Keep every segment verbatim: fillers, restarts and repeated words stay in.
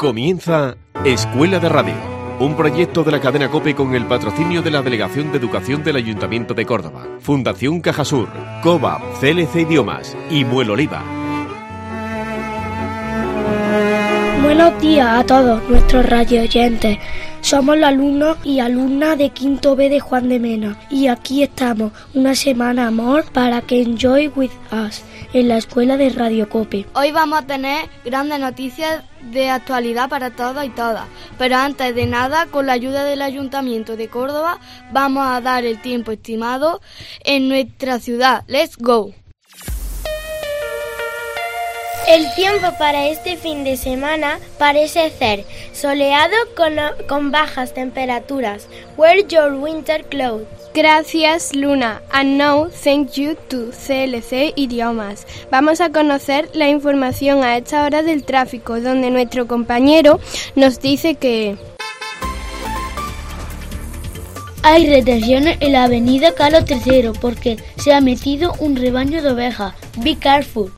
Comienza Escuela de Radio, un proyecto de la cadena COPE con el patrocinio de la Delegación de Educación del Ayuntamiento de Córdoba, Fundación Cajasur, COBAP, C L C Idiomas y Muelo Oliva. Buenos días a todos nuestros radioyentes. Somos los alumnos y alumnas de quinto B de Juan de Mena y aquí estamos una semana más para que enjoy with us en la Escuela de Radio COPE. Hoy vamos a tener grandes noticias de actualidad para todos y todas, pero antes de nada, con la ayuda del Ayuntamiento de Córdoba, vamos a dar el tiempo estimado en nuestra ciudad. ¡Let's go! El tiempo para este fin de semana parece ser soleado con, con bajas temperaturas. Wear your winter clothes. Gracias, Luna. And now, thank you to C L C Idiomas. Vamos a conocer la información a esta hora del tráfico, donde nuestro compañero nos dice que hay retenciones en la avenida Carlos tercero porque se ha metido un rebaño de ovejas. Be careful.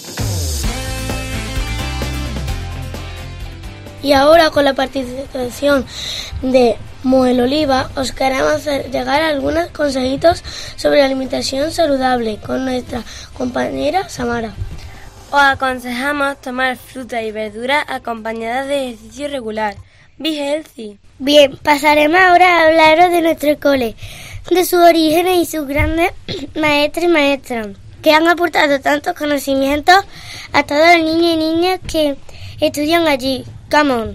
Y ahora, con la participación de Muelo Oliva, os queremos hacer llegar algunos consejitos sobre la alimentación saludable con nuestra compañera Samara. Os aconsejamos tomar fruta y verduras acompañadas de ejercicio regular. Be healthy. Bien, pasaremos ahora a hablaros de nuestro cole, de sus orígenes y sus grandes maestros y maestras, que han aportado tantos conocimientos a todos los niños y niñas que estudian allí. Come on.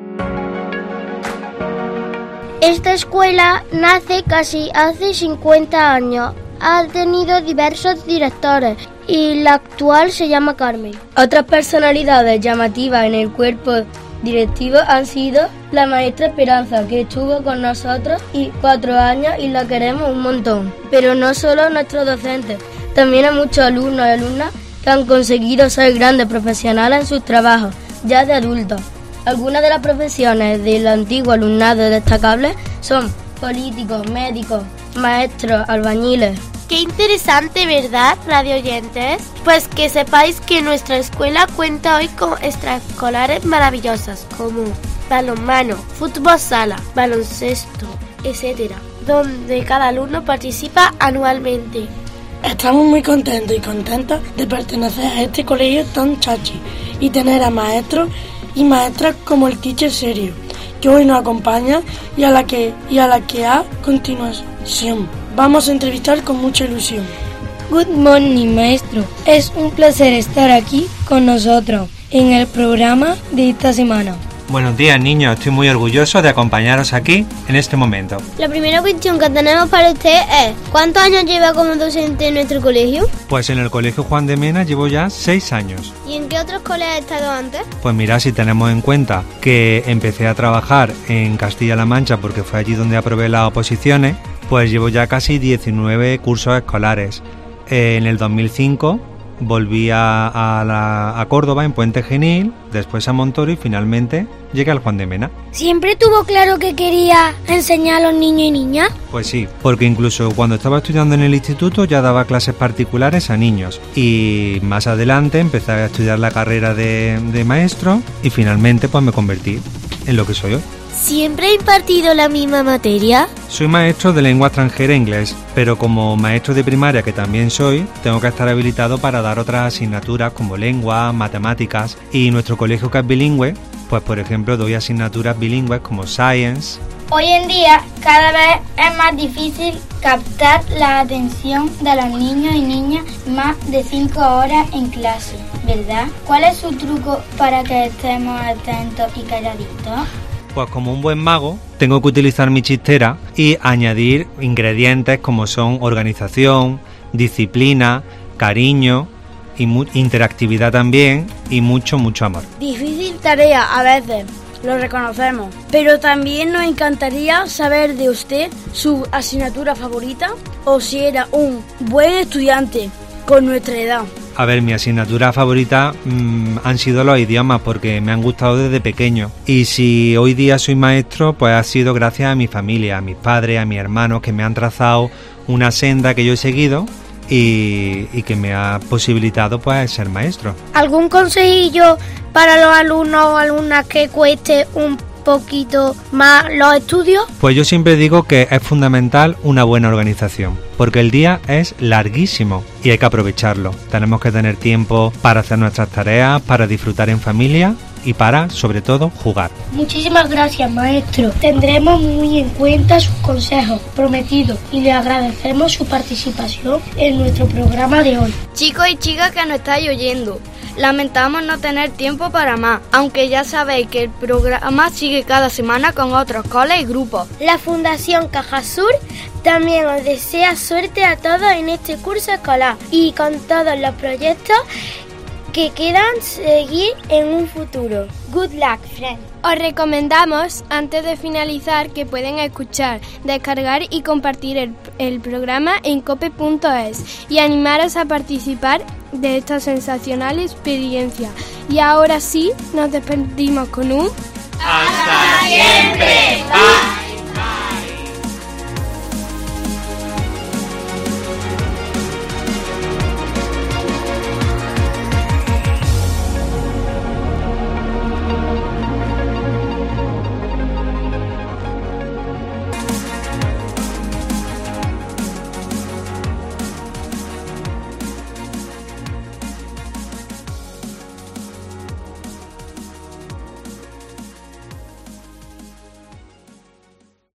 Esta escuela nace casi hace cincuenta años. Ha tenido diversos directores y la actual se llama Carmen. Otras personalidades llamativas en el cuerpo directivo han sido la maestra Esperanza, que estuvo con nosotros y cuatro años y la queremos un montón. Pero no solo nuestros docentes, también a muchos alumnos y alumnas que han conseguido ser grandes profesionales en sus trabajos, ya de adultos. Algunas de las profesiones del antiguo alumnado destacables son políticos, médicos, maestros, albañiles. Qué interesante, ¿verdad, radioyentes? Pues que sepáis que nuestra escuela cuenta hoy con extraescolares maravillosas como balonmano, fútbol sala, baloncesto, etcétera, donde cada alumno participa anualmente. Estamos muy contentos y contentas de pertenecer a este colegio tan chachi y tener a maestros y maestras como el teacher serio, que hoy nos acompaña y a la que y a la que a continuación vamos a entrevistar con mucha ilusión. Good morning, maestro. Es un placer estar aquí con nosotros en el programa de esta semana. Buenos días, niños. Estoy muy orgulloso de acompañaros aquí en este momento. La primera cuestión que tenemos para usted es: ¿cuántos años lleva como docente en nuestro colegio? Pues en el Colegio Juan de Mena llevo ya seis años. ¿Y en qué otros colegios ha estado antes? Pues mira, si tenemos en cuenta que empecé a trabajar en Castilla-La Mancha porque fue allí donde aprobé las oposiciones, pues llevo ya casi diecinueve cursos escolares. Eh, en el dos mil cinco volví a, a, la, a Córdoba en Puente Genil, después a Montoro y finalmente llegué al Juan de Mena. ¿Siempre tuvo claro que quería enseñar a los niños y niñas? Pues sí, porque incluso cuando estaba estudiando en el instituto ya daba clases particulares a niños y más adelante empecé a estudiar la carrera de, de maestro y finalmente pues me convertí en lo que soy hoy. ¿Siempre ha impartido la misma materia? Soy maestro de lengua extranjera e inglés, pero como maestro de primaria que también soy, tengo que estar habilitado para dar otras asignaturas como lengua, matemáticas y nuestro colegio que es bilingüe, pues por ejemplo doy asignaturas bilingües como Science. Hoy en día cada vez es más difícil captar la atención de los niños y niñas más de cinco horas en clase, ¿verdad? ¿Cuál es su truco para que estemos atentos y calladitos? Pues como un buen mago, tengo que utilizar mi chistera y añadir ingredientes como son organización, disciplina, cariño, y mu- interactividad también y mucho, mucho amor. Difícil tarea a veces, lo reconocemos, pero también nos encantaría saber de usted su asignatura favorita o si era un buen estudiante con nuestra edad. A ver, mi asignatura favorita mmm, han sido los idiomas porque me han gustado desde pequeño. Y si hoy día soy maestro, pues ha sido gracias a mi familia, a mis padres, a mis hermanos que me han trazado una senda que yo he seguido y, y que me ha posibilitado pues ser maestro. ¿Algún consejillo para los alumnos o alumnas que cueste un poquito más los estudios? Pues yo siempre digo que es fundamental una buena organización, porque el día es larguísimo y hay que aprovecharlo. Tenemos que tener tiempo para hacer nuestras tareas, para disfrutar en familia y para, sobre todo, jugar. Muchísimas gracias, maestro. Tendremos muy en cuenta sus consejos prometidos y le agradecemos su participación en nuestro programa de hoy. Chicos y chicas que nos estáis oyendo, lamentamos no tener tiempo para más, aunque ya sabéis que el programa sigue cada semana con otros coles y grupos. La Fundación Cajasur también os desea suerte a todos en este curso escolar y con todos los proyectos que quieran seguir en un futuro. Good luck, friends. Os recomendamos, antes de finalizar, que pueden escuchar, descargar y compartir el, el programa en cope punto es y animaros a participar de esta sensacional experiencia. Y ahora sí, nos despedimos con un... ¡Hasta siempre! ¡Bye!